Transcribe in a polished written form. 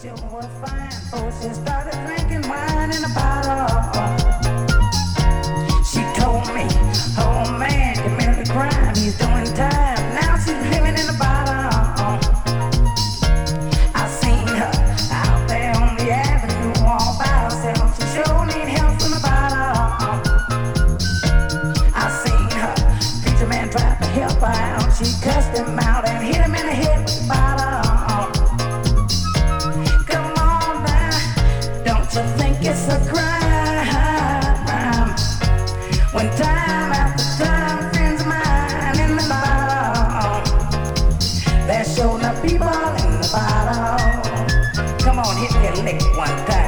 sure was fine. Oh, she started drinking wine in a bottle. She told me, oh man, committed a crime. He's doing time. Now she's living in a bottle. I seen her out there on the avenue all by herself. She sure need help from the bottle. I seen her. Preacher man tried to help her out. She cussed him out and hit him in the head with the bottle. It's a crime when time after time friends of mine in the bottle. They're showing up people in the bottle. Come on, hit me a lick one time.